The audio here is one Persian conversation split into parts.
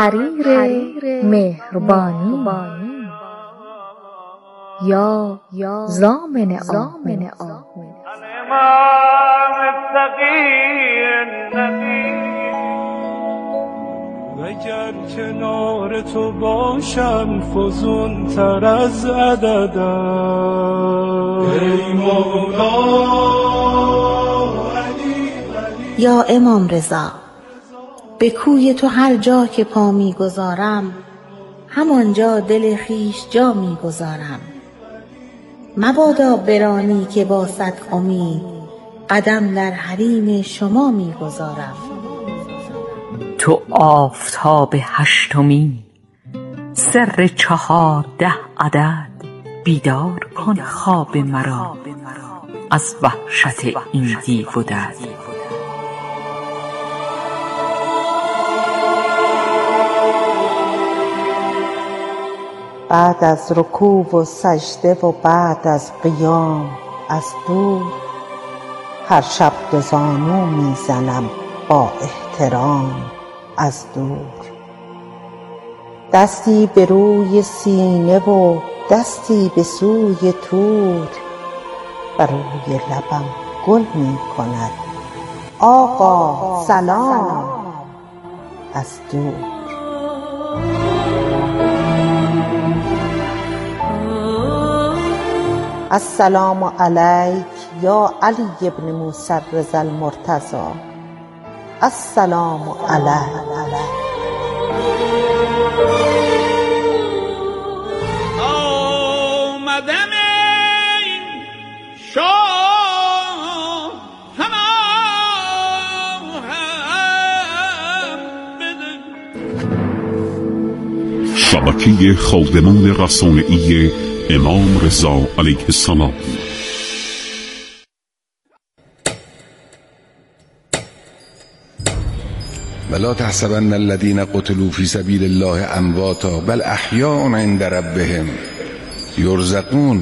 حریر مهربانی یا ضامن آهو اگر کنار تو باشم فزون تر از عددم ای مولا یا امام رضا، به کوی تو هر جا که پا می‌گذارم همانجا دل خویش جا می‌گذارم. مبادا برانی که با صد امید قدم در حریم شما می‌گذارم. تو آفتاب هشتمی، سر 14 عدد، بیدار کن خواب مرا از وحشت این دیو و دد. بعد از رکوع و سجده و بعد از قیام از دور هر شب دو زانو میزنم با احترام از دور. دستی به روی سینه و دستی به سوی طور، بر روی لبم گل می کند آقا سلام از دور. السلام علیک یا علی ابن موسی الرضا المرتضی. السلام علیک. آمدم ای شاه هم بده. شبکه خادمان رسانه‌ای امام رضا علیه السلام. ولا تحسبن الذين قتلوا في سبيل الله امواتا بل احیاء عند ربهم یرزقون.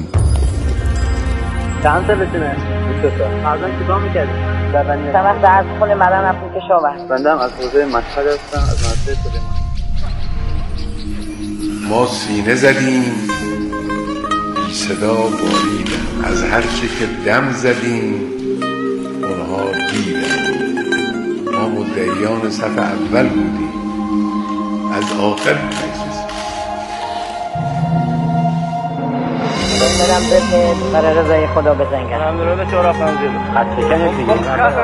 چند سالتونه؟ 22 سال. فردا چیکار می‌کردی؟ سمت درس خونه مدن رفتیم کشاورز. بنده هم از حوزه مشهد هستم، از مدرسه سلیمانی. ما سینه زدیم بی صدا باریدن، از هر چه که دم زدیم اونها دیدن. ما مدعیان صف اول بودیم، از آخر نشستیم. برم بپید برای رضای خدا بزنگرم. ممنون به چهار افنزیل خط شکنید دیگه.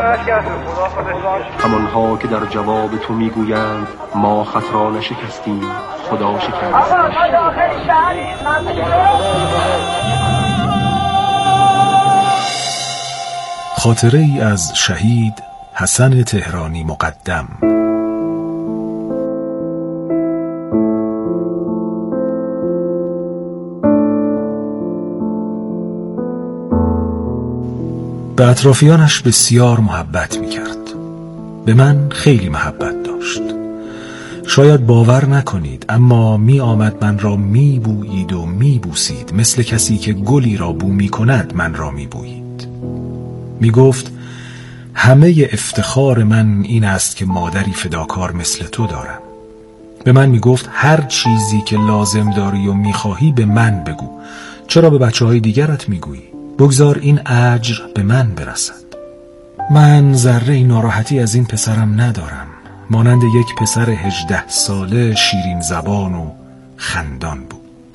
همانها که در جواب تو میگویند ما خط را نشکستیم خدا شکست. خاطره ای از شهید حسن تهرانی مقدم. به اطرافیانش بسیار محبت می کرد. به من خیلی محبت داشت. شاید باور نکنید اما می آمد من را می بویید و می بوسید، مثل کسی که گلی را بو می کند من را می بویید. می گفت همه افتخار من این است که مادری فداکار مثل تو دارم. به من می گفت هر چیزی که لازم داری و می خواهی به من بگو، چرا به بچه‌های دیگرت می گویی؟ بگذار این اجر به من برسد. من ذره ناراحتی از این پسرم ندارم. مانند یک پسر 18 ساله شیرین زبان و خندان بود.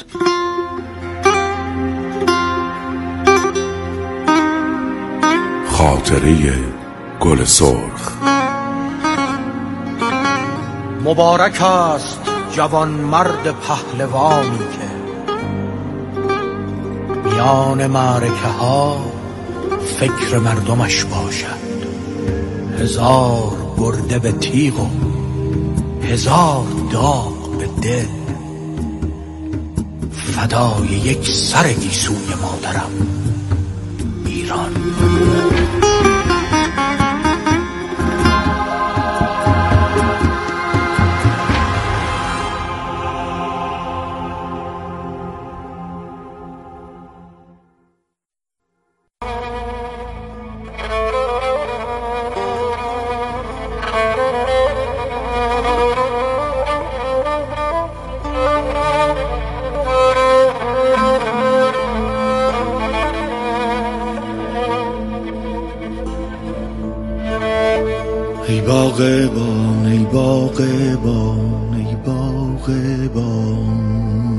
خاطره گل سرخ. مبارک است جوان مرد پهلوانی که میان معرکه ها فکر مردمش باشد. 1000 برده به تیغ و 1000 داغ به دل، فدای یک سر گیسوی مادرم ایران. باغبان ای باغبان ای باغبان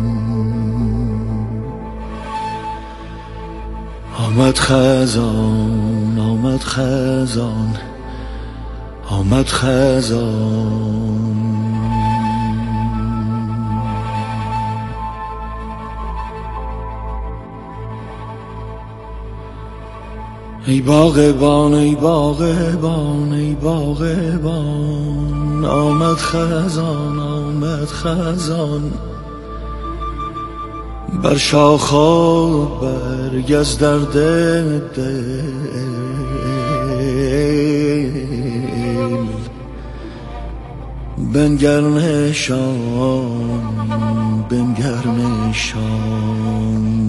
آمد خزان آمد خزان آمد خزان ای باغبان ای باغبان ای باغبان آمد خزان آمد خزان بر شاخا برگ از درد دل بنگر نشان بنگر نشان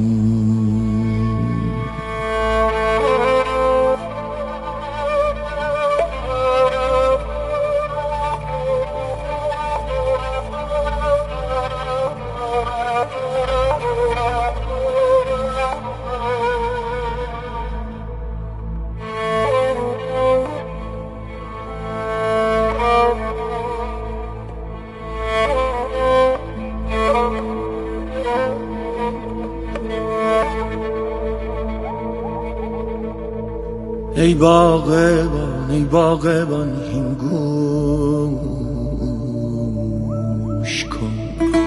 ای باغبان هین گوش کن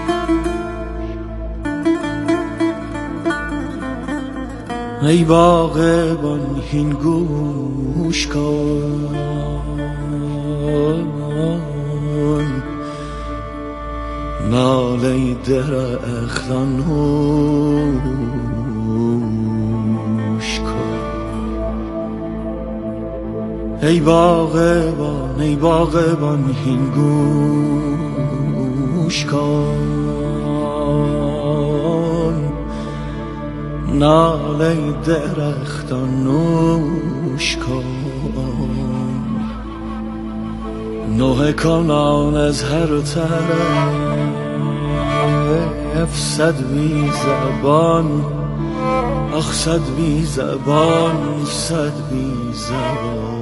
ای باغبان هین گوش کن ناله درختان هوش کن ای باغبان هین گوش کن ناله درختان نوش کن نوحه کنان از هر طرف صد بی زبان آخ صد بی زبان صد بی زبان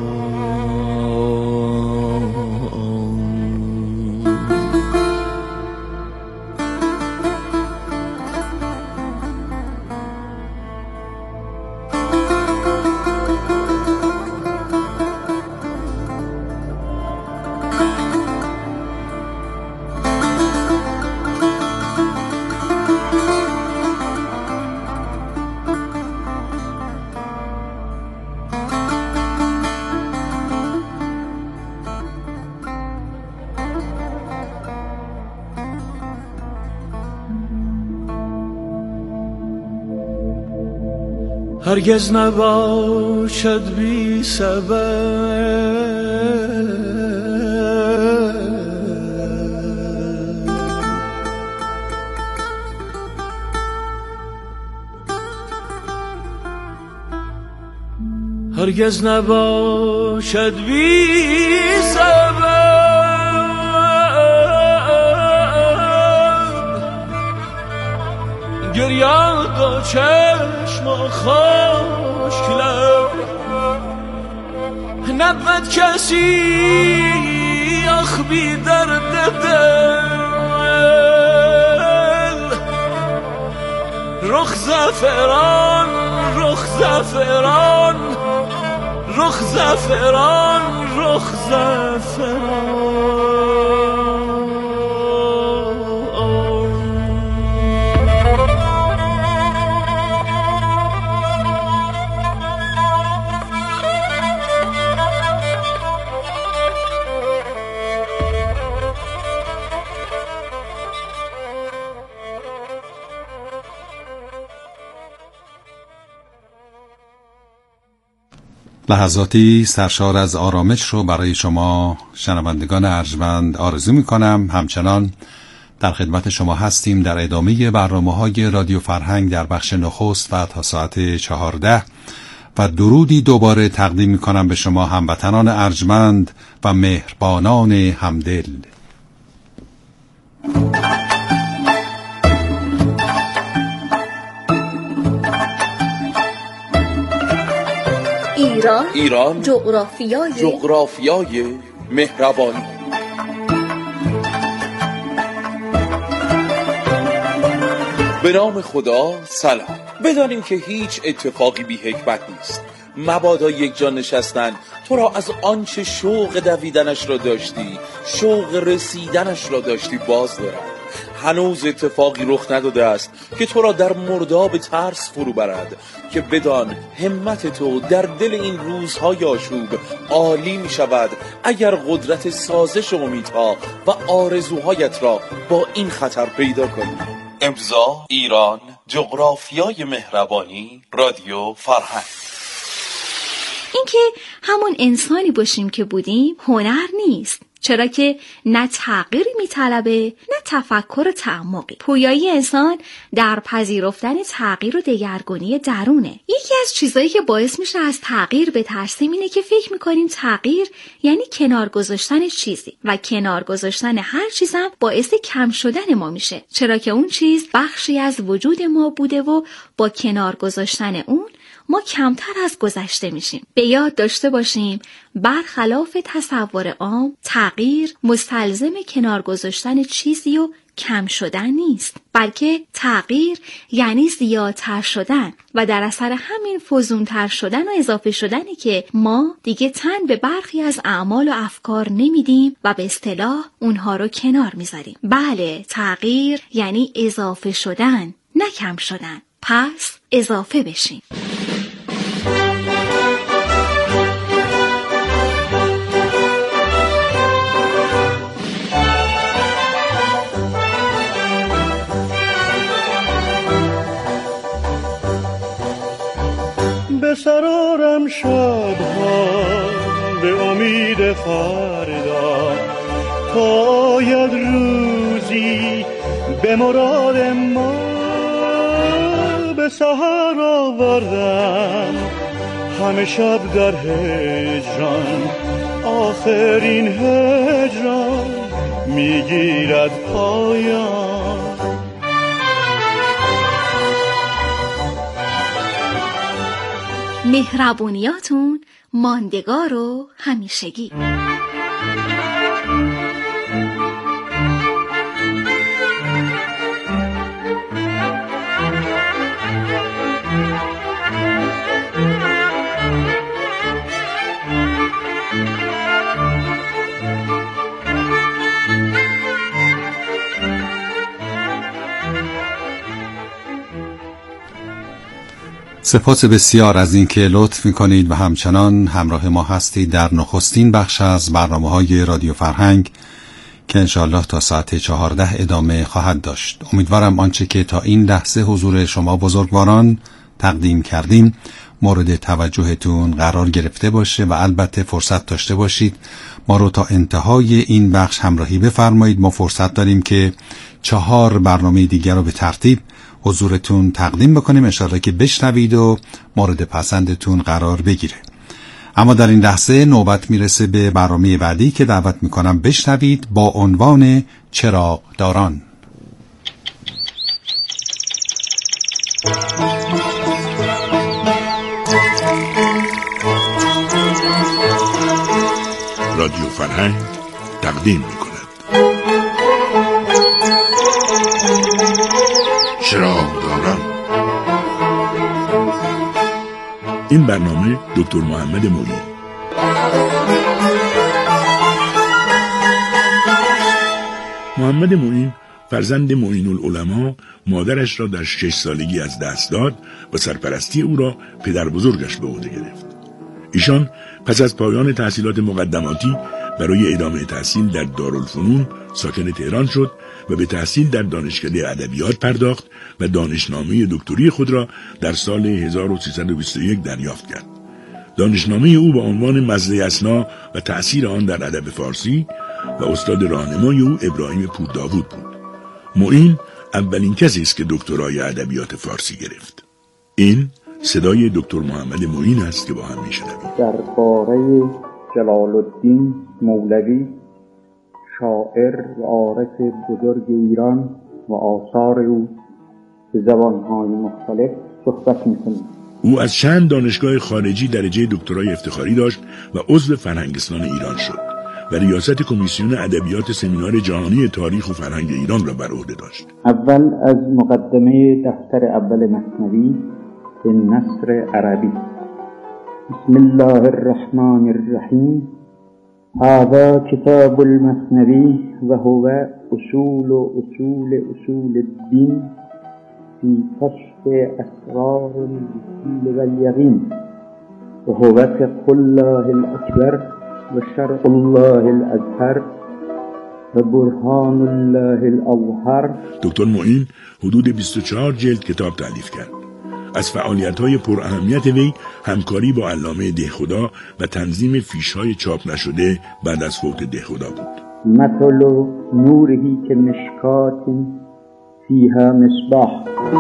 هرگز نباشد بی سبب هرگز نباشد بی سبب گریاد و چشم و خشک لب نبود کسی آخ بی درد دل رخ زعفران رخ زعفران رخ زعفران رخ زعفران لحظاتی سرشار از آرامش رو برای شما شنوندگان ارجمند آرزو می‌کنم. همچنان در خدمت شما هستیم در ادامه برنامه‌های رادیو فرهنگ در بخش نخست و تا ساعت 14 و درودی دوباره تقدیم می‌کنم به شما هموطنان ارجمند و مهربانان همدل. ایران جغرافیای مهربانی. به نام خدا. سلام. بدانیم که هیچ اتفاقی بی حکمت نیست. مبادا یک جا نشستن تو را از آنچه شوق دویدنش را داشتی، شوق رسیدنش را داشتی باز دارد. هنوز اتفاقی رخ نداده است که تو را در مرداب ترس فرو برد، که بدان همت تو در دل این روزهای آشوب عالی می شود اگر قدرت سازش امیدها و آرزوهایت را با این خطر پیدا کنی. امضا ایران، جغرافیای مهربانی، رادیو فرهنگ. اینکه همون انسانی باشیم که بودیم هنر نیست، چرا که نه تغییری میطلبه نه تفکر و تعمقی. پویایی انسان در پذیرفتن تغییر و دگرگونی درونه. یکی از چیزایی که باعث میشه از تغییر بترسیم اینه که فکر میکنیم تغییر یعنی کنار گذاشتن چیزی، و کنار گذاشتن هر چیزم باعث کم شدن ما میشه، چرا که اون چیز بخشی از وجود ما بوده و با کنار گذاشتن اون ما کمتر از گذشته میشیم. به یاد داشته باشیم برخلاف تصور عام، تغییر مستلزم کنار گذاشتن چیزی و کم شدن نیست، بلکه تغییر یعنی زیادتر شدن و در اثر همین فزونتر شدن و اضافه شدنی که ما دیگه تن به برخی از اعمال و افکار نمیدیم و به اصطلاح اونها رو کنار میذاریم. بله، تغییر یعنی اضافه شدن نه کم شدن. پس اضافه بشیم. به سرارم شبها به امید فردا، تا آید روزی به مراد ما. به سحر آوردم همه شب در هجران، آخرین هجران میگیرد پایان. مهربونیاتون ماندگار و همیشگی. سپاس بسیار از این که لطف می‌کنید و همچنان همراه ما هستید در نخستین بخش از برنامه‌های رادیو فرهنگ که انشاءالله تا ساعت 14 ادامه خواهد داشت. امیدوارم آنچه که تا این لحظه حضور شما بزرگواران تقدیم کردیم مورد توجهتون قرار گرفته باشه و البته فرصت داشته باشید ما رو تا انتهای این بخش همراهی بفرمایید. ما فرصت داریم که 4 برنامه دیگر رو به ترتیب حضورتون تقدیم بکنیم، انشاءالله که بشنوید و مورد پسندتون قرار بگیره. اما در این لحظه نوبت میرسه به برنامه بعدی که دعوت میکنم بشنوید با عنوان چراغداران. رادیو فرهنگ تقدیم میکند چراغداران. این برنامه دکتر محمد معین. محمد معین فرزند معین العلماء مادرش را در 6 سالگی از دست داد و سرپرستی او را پدر بزرگش به عهده گرفت. ایشان پس از پایان تحصیلات مقدماتی برای ادامه تحصیل در دارالفنون ساکن تهران شد و به تحصیل در دانشکده ادبیات پرداخت و دانشنامه دکتری خود را در سال 1321 دریافت کرد. دانشنامه او با عنوان مزه اسنا و تأثیر آن در ادب فارسی و استاد راهنمای او ابراهیم پورداوود بود. معین اولین کسی است که دکترای ادبیات فارسی گرفت. این صدای دکتر محمد معین است که با هم میشنویم. درباره جلال الدین مولوی، شاعر و عارف بزرگ ایران و آثار او به زبانهای مختلف صحبت می‌کنیم. او از چند دانشگاه خارجی درجه دکترای افتخاری داشت و عضو فرهنگستان ایران شد و ریاست کمیسیون ادبیات سمینار جهانی تاریخ و فرهنگ ایران را بر عهده داشت. اول از مقدمه دفتر اول مثنوی به نثر عربی. بسم الله الرحمن الرحیم. هذا کتاب المثنوی و هو اصول الدین فی کشف اسرار الوصول و الیقین و هو فقه الله الاکبر و شرع الله الازهر و برهان الله الاظهر. دکتر معین حدود 24 جلد کتاب تألیف کرد. از فعالیت‌های پر اهمیت وی همکاری با علامه دهخدا و تنظیم فیش‌های چاپ نشده بعد از فوت دهخدا بود. مثل نورهی که مشکات فیها مصباح.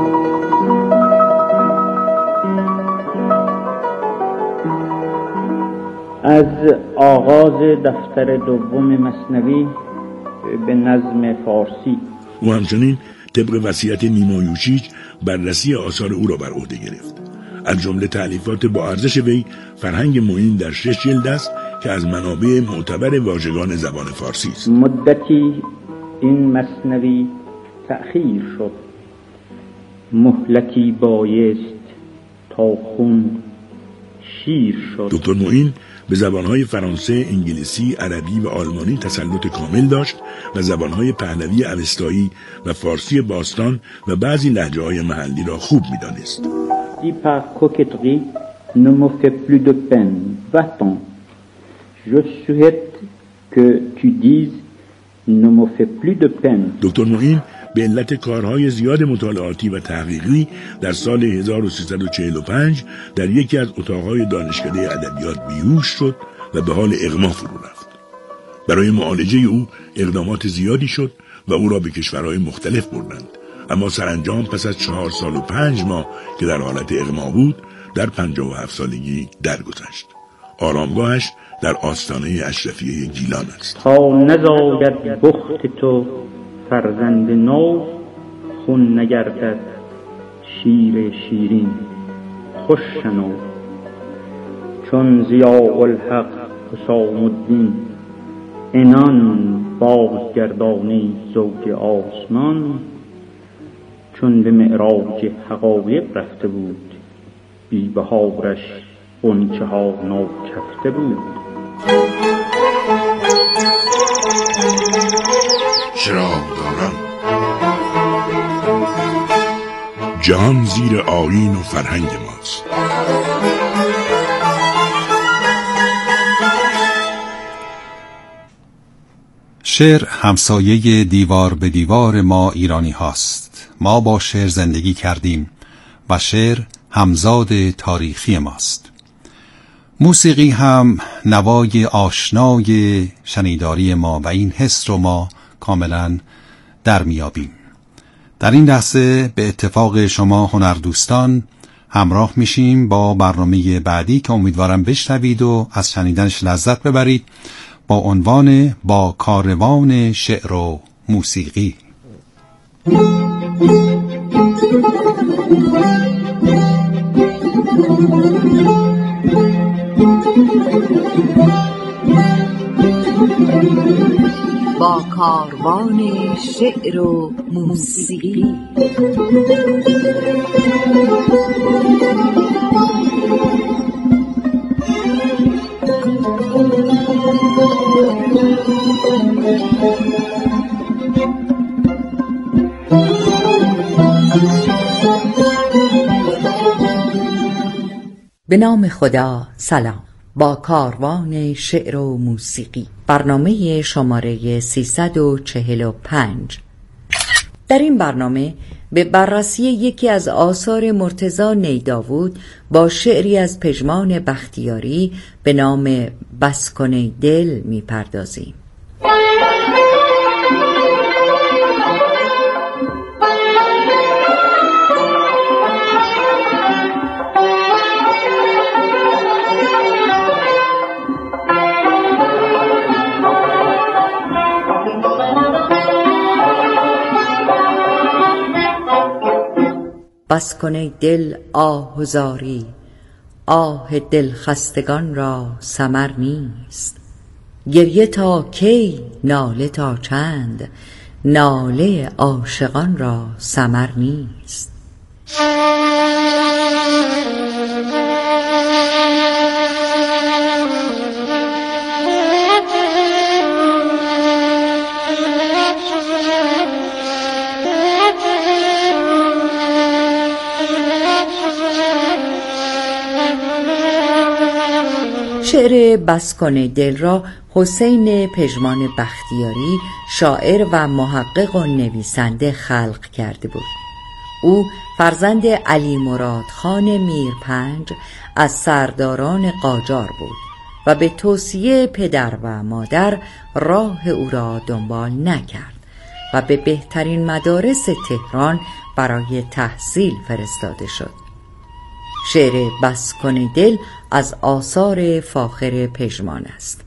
از آغاز دفتر دوم مثنوی به نظم فارسی. او همچنین طبق وصیت نیما یوشیج بررسی آثار او را بر عهده گرفت. از جمله تألیفات با ارزش وی فرهنگ معین در 6 جلد است که از منابع معتبر واژگان زبان فارسی است. مدتی این مثنوی تأخیر شد، مهلتی بایست تا خون شیر شد. دکتر معین به زبانهای فرانسه، انگلیسی، عربی و آلمانی تسلط کامل داشت و زبانهای پهلوی اوستایی و فارسی باستان و بعضی لهجه‌های محلی را خوب می‌دانست. Si par coquetterie ne me fait plus de peine, va-t'en. Je souhaite que tu dises ne me fait plus de peine. دکتر معین به علت کارهای زیاد مطالعاتی و تحقیقی در سال 1345 در یکی از اتاقهای دانشکده ادبیات بیهوش شد و به حال اغما فرو رفت. برای معالجه او اقدامات زیادی شد و او را به کشورهای مختلف بردند، اما سرانجام پس از 4 سال و 5 ماه که در حالت اغما بود در 57 سالگی درگذشت. آرامگاهش در آستانه اشرفیه گیلان است. تا نزاید بخت تو فرزند نو، خون نگردد شیر شیرین خوش شنو. چون ضیاء الحق حسام الدین عنان بازگردانی زوج آسمان. چون به معراج حقایق رفته بود، بی بهارش غنچه ها ناکفته بود. چراغ دارم جهان زیر آیین و فرهنگ ماست. شعر همسایه دیوار به دیوار ما ایرانی هاست. ما با شعر زندگی کردیم و شعر همزاد تاریخی ماست. موسیقی هم نوای آشنای شنیداری ما و این حس رو ما کاملا در میابیم. در این لحظه به اتفاق شما هنردوستان همراه میشیم با برنامه بعدی که امیدوارم بشنوید و از شنیدنش لذت ببرید، با عنوان با کاروان شعر و موسیقی. با کاروان شعر و موسیقی. به نام خدا. سلام. با کاروان شعر و موسیقی، برنامه شماره 345. در این برنامه به بررسی یکی از آثار مرتضی نیداود با شعری از پژمان بختیاری به نام بس کن ای دل می‌پردازیم. بس کن ای دل آه و زاری، آه دل خستگان را ثمر نیست. گریه تا کی، ناله تا چند، ناله عاشقان را ثمر نیست. شعر بس کن دل را حسین پژمان بختیاری شاعر و محقق و نویسنده خلق کرده بود. او فرزند علی مراد خان میرپنج از سرداران قاجار بود و به توصیه پدر و مادر راه او را دنبال نکرد و به بهترین مدارس تهران برای تحصیل فرستاده شد. شعر بس کن دل از آثار فاخر پژمان است.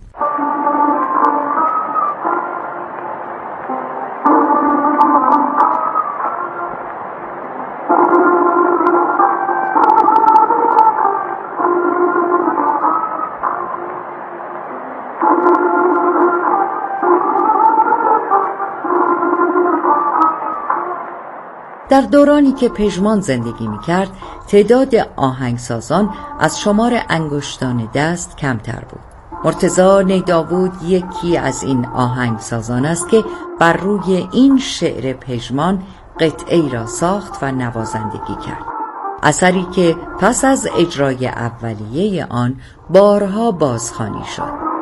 در دورانی که پژمان زندگی می‌کرد، تعداد آهنگسازان از شمار انگشتان دست کمتر بود. مرتضی نیداود یکی از این آهنگسازان است که بر روی این شعر پژمان قطعه‌ای را ساخت و نوازندگی کرد. اثری که پس از اجرای اولیه آن بارها بازخوانی شد.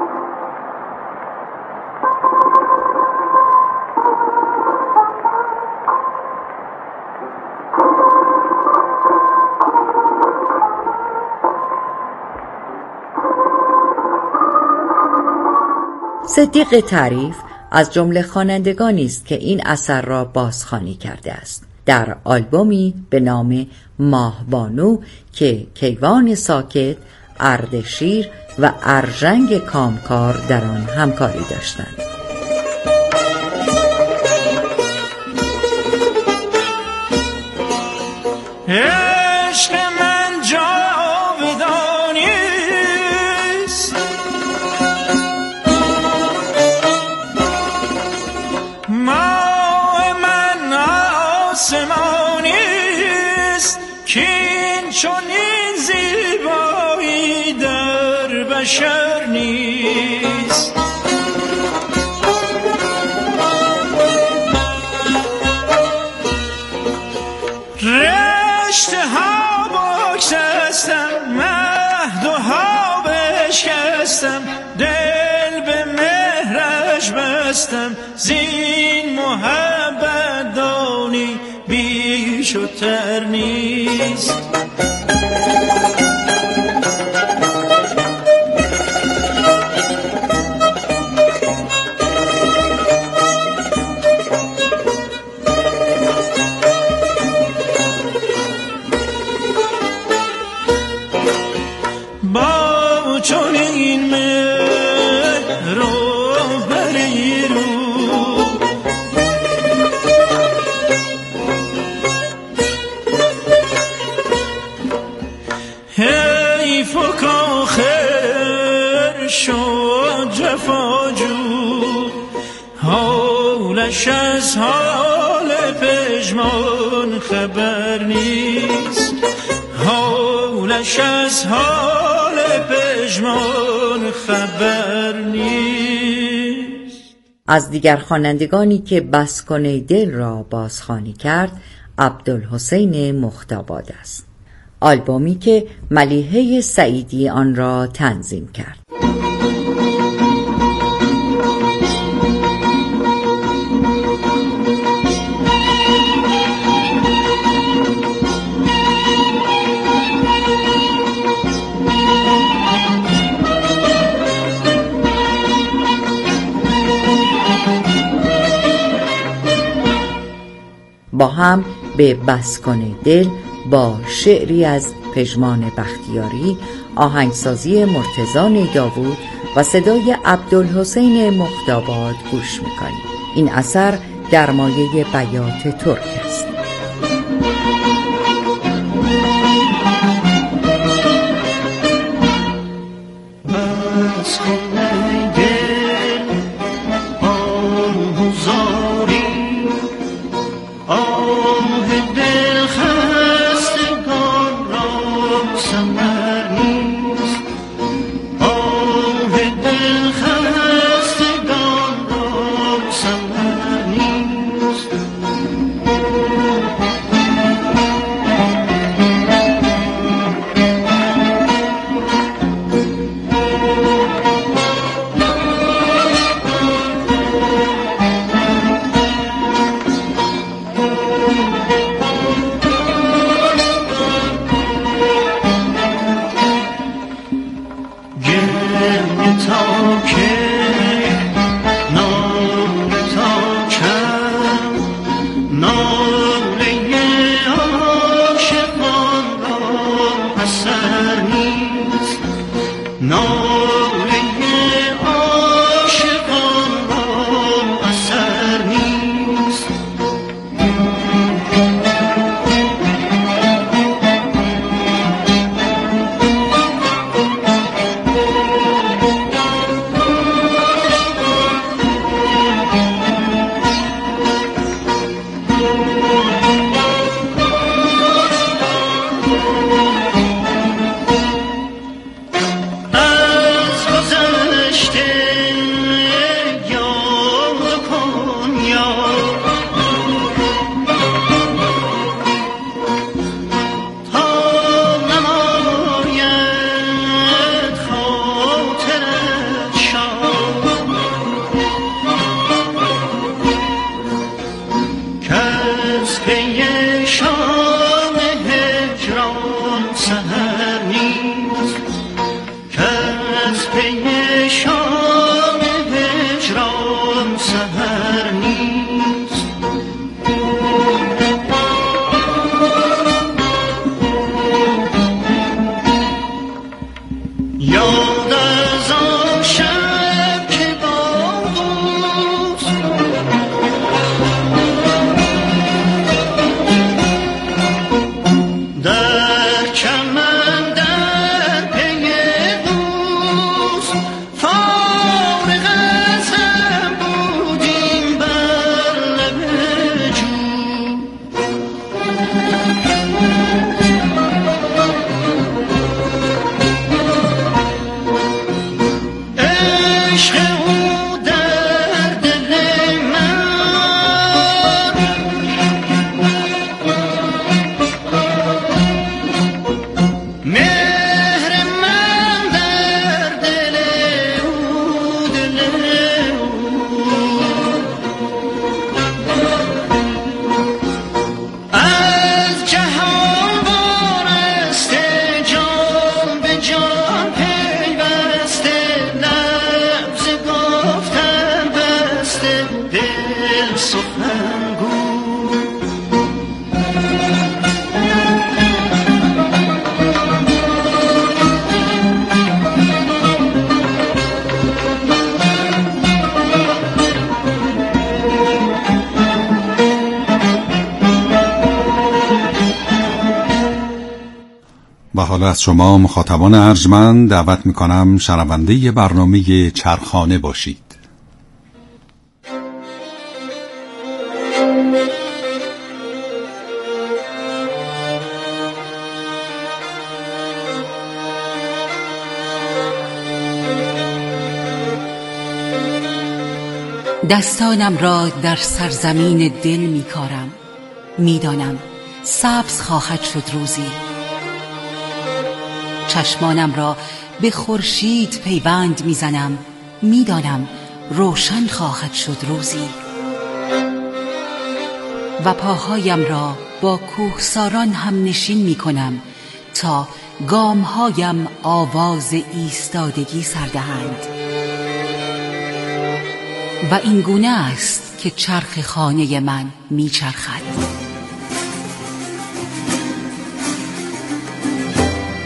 صدیق تعریف از جمله خوانندگانی است که این اثر را بازخوانی کرده است. در آلبومی به نام ماهبانو که کیوان ساکت، اردشیر و ارژنگ کامکار در آن همکاری داشتند. عشق من جاودانی است، ماه من آسمانی است، که این چنین زیبایی در بشر نیست. رشته ها بگسستم، مهدها بشکستم، دل به مهرش بستم، زین محبت دانی بیش و تر نیست. با چون این مه رو بری رو، حیف و کاخر شد جفاجو، حالش از حال پژمان خبر نیست، حالش از حال پژمان خبر نیست. از دیگر خوانندگانی که بس کن دل را بازخوانی کرد عبدالحسین مختاباد است. آلبومی که ملیحه سعیدی آن را تنظیم کرد. با هم به بس کن دل با شعری از پژمان بختیاری، آهنگسازی مرتضی نیداود و صدای عبدالحسین مختاباد گوش میکنیم. این اثر در مایه بیات ترک است. بس کن دل و حالا از شما مخاطبان ارجمند دعوت میکنم شنونده برنامه چرخانه باشید. دستانم را در سرزمین دل میکارم، میدانم سبز خواهد شد روزی. چشمانم را به خورشید پیوند میزنم، میدانم روشن خواهد شد روزی. و پاهایم را با کوهساران هم نشین میکنم تا گامهایم آواز ایستادگی سردهند. و این گونه است که چرخ خانه من میچرخد.